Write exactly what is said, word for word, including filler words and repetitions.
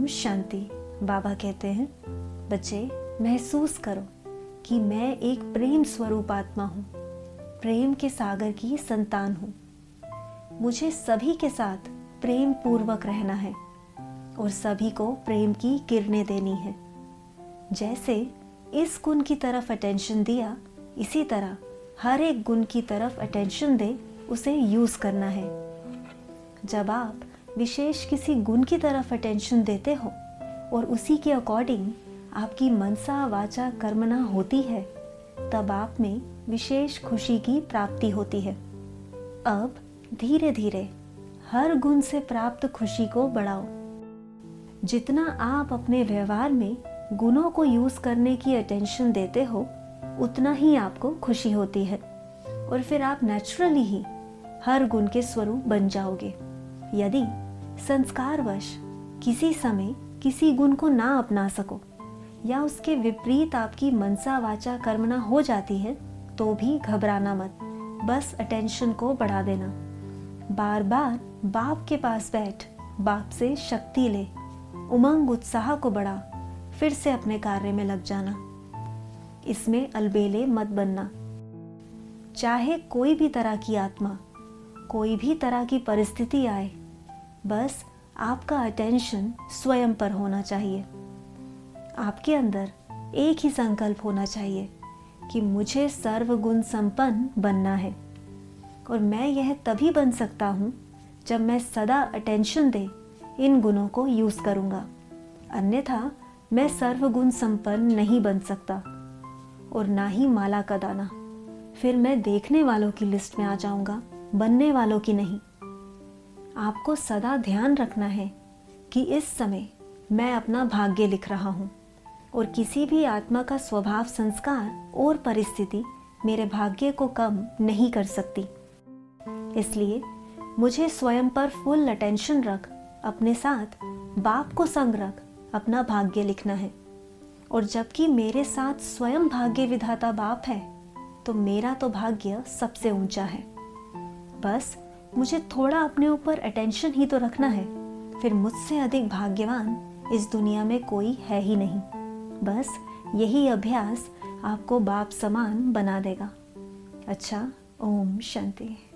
ओम शांति। बाबा कहते हैं, बच्चे महसूस करो कि मैं एक प्रेम स्वरूप आत्मा हूँ, प्रेम के सागर की संतान हूँ। मुझे सभी के साथ प्रेम पूर्वक रहना है और सभी को प्रेम की किरणें देनी है। जैसे इस गुण की तरफ अटेंशन दिया, इसी तरह हर एक गुण की तरफ अटेंशन दे, उसे यूज़ करना है। जब आप विशेष किसी गुण की तरफ अटेंशन देते हो और उसी के अकॉर्डिंग आपकी मनसा वाचा कर्मणा होती है, तब आप में विशेष खुशी की प्राप्ति होती है। अब धीरे धीरे हर गुण से प्राप्त खुशी को बढ़ाओ। जितना आप अपने व्यवहार में गुणों को यूज करने की अटेंशन देते हो, उतना ही आपको खुशी होती है और फिर आप नेचुरली ही हर गुण के स्वरूप बन जाओगे। यदि संस्कारवश किसी समय किसी गुण को ना अपना सको या उसके विपरीत आपकी मनसा वाचा कर्मणा हो जाती है, तो भी घबराना मत, बस अटेंशन को बढ़ा देना। बार बार बाप के पास बैठ, बाप से शक्ति ले, उमंग उत्साह को बढ़ा, फिर से अपने कार्य में लग जाना। इसमें अलबेले मत बनना। चाहे कोई भी तरह की आत्मा, कोई भी तरह की परिस्थिति आए, बस आपका अटेंशन स्वयं पर होना चाहिए। आपके अंदर एक ही संकल्प होना चाहिए कि मुझे सर्वगुण संपन्न बनना है और मैं यह तभी बन सकता हूँ जब मैं सदा अटेंशन दे इन गुणों को यूज़ करूँगा, अन्यथा मैं सर्वगुण संपन्न नहीं बन सकता और ना ही माला का दाना। फिर मैं देखने वालों की लिस्ट में आ जाऊँगा, बनने वालों की नहीं। आपको सदा ध्यान रखना है कि इस समय मैं अपना भाग्य लिख रहा हूँ और किसी भी आत्मा का स्वभाव, संस्कार और परिस्थिति मेरे भाग्य को कम नहीं कर सकती। इसलिए मुझे स्वयं पर फुल अटेंशन रख, अपने साथ बाप को संग रख, अपना भाग्य लिखना है। और जबकि मेरे साथ स्वयं भाग्य विधाता बाप है, तो मेरा तो भाग्य सबसे ऊंचा है। बस मुझे थोड़ा अपने ऊपर अटेंशन ही तो रखना है, फिर मुझसे अधिक भाग्यवान इस दुनिया में कोई है ही नहीं। बस यही अभ्यास आपको बाप समान बना देगा। अच्छा, ओम शांति।